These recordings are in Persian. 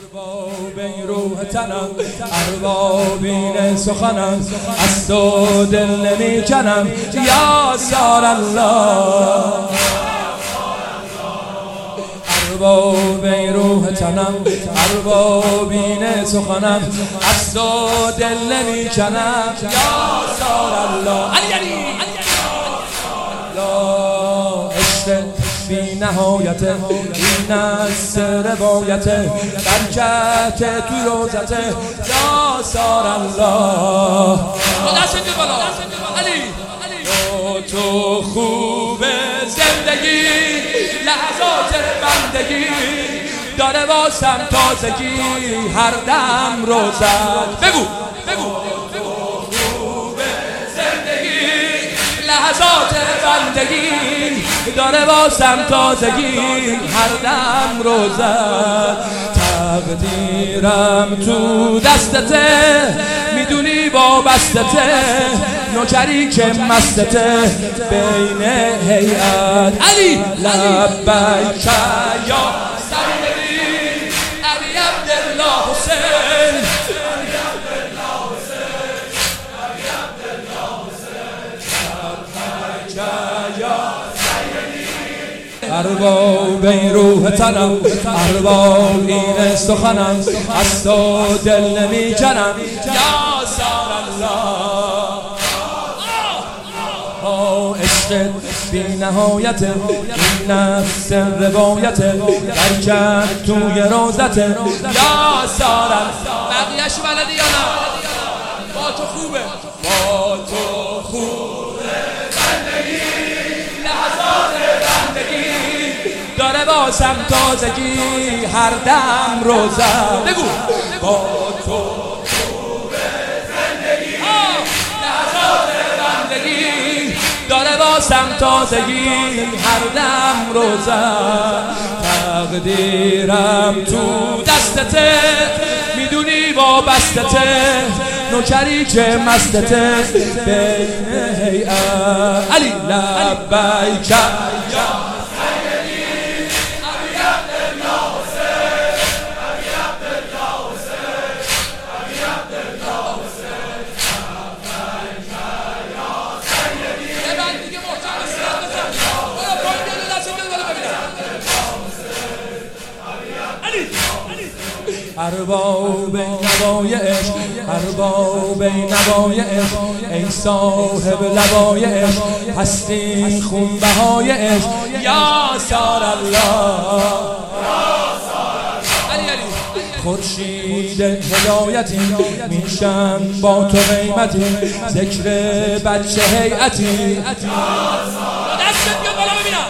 ارباب این روح تنم، اربابین سخنم، از تو دل نمی کنم یا سار الله. ارباب این روح تنم، اربابین سخنم، از تو دل نمی کنم یا سار الله. علی علی عشق بی نهایت، این از روایت برکت تو روزت یا سار الله. تو خوب زندگی، لحظات بندگی داره واسم تازگی، هر دم روزت بگو خوب زندگی، لحظات بندگی داره واسم تازگی، هر دم روزت. تقدیرم تو دستته، میدونی وابستته، نوکری که مستته بین هیئت. علی لبیک یا سیدی علی عبدالله حسین، علی عبدالله حسین، علی عبدالله حسین، لبیک یا سیدی. ارباب این روح تنم، ارباب این سخنم، از تو دل نمی کنم یا سار الله. عشق بی نهایت، این نفس روایت برکت توی روزت یا سار الله. بقیهش بلدی یا نه؟ با تو خوبه، با تو خوبه بندگی، لحظات بندگی داره واسم تازگی، هر دم روزم بگو با تو خوبه زندگی، لحظات بندگی داره واسم تازگی، هر دم روزم. تقدیرم تو دستته، میدونی وابستته، نوکری که مستته بین هیئت. علی لبیک یا ارباب نوای عشق، ارباب نوای عشق، ای صاحب لوای عشق، هستی خونبهای عشق یا سار الله. خورشید هدایتی، میشم با تو قیمتی، ذکر بچه هیئتی. دستت بیاد بالا ببینم.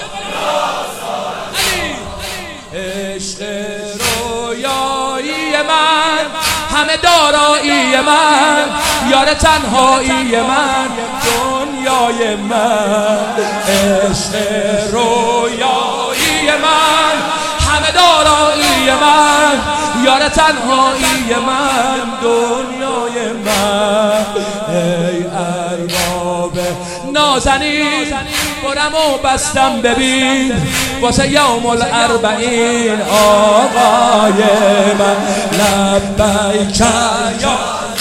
عشق رویایی من، همه دارایی من، یار تنهایی من، دنیای من. عشق رویایی من، همه دارایی من، یار تنهایی من، دنیای من. ای ارباب نازنین، برم و بستم ببین، واسه یوم الاربعین آقای من. لبیک یا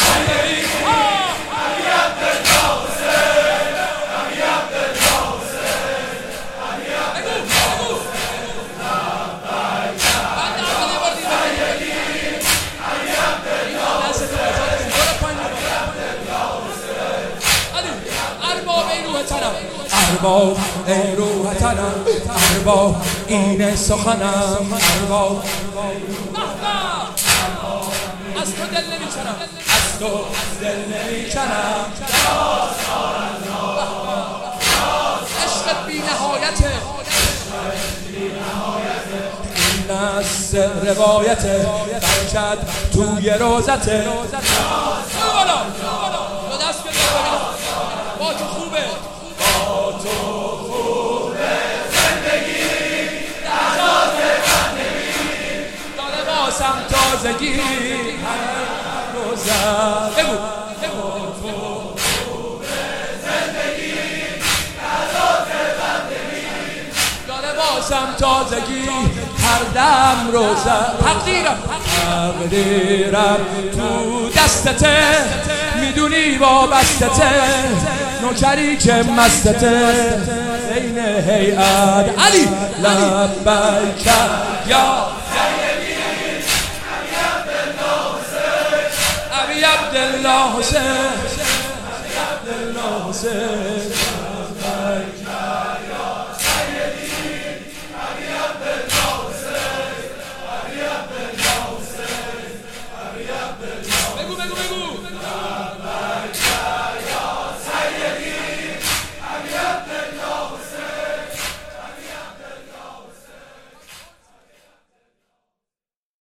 ارباب ای روح تنم، ارباب این سخنم، ارباب از تو دل نمی کنم، از تو دل نمی کنم یا سار الله. عشقت بی نهایته، این از روایته برکت توی روزته. با تو خوبه، با تو خوبه زندگی، لحظات بندگی داره واسم تازگی، هر روزم بگو با تو خوبه زندگی، لحظات بندگی داره واسم تازگی، هر دم روزم. تقدیرم تقدیرم تو دستته، میدونی وابستته، نوکری که مستته بین هیئت علی لبیک یا ابی عبدالله حسین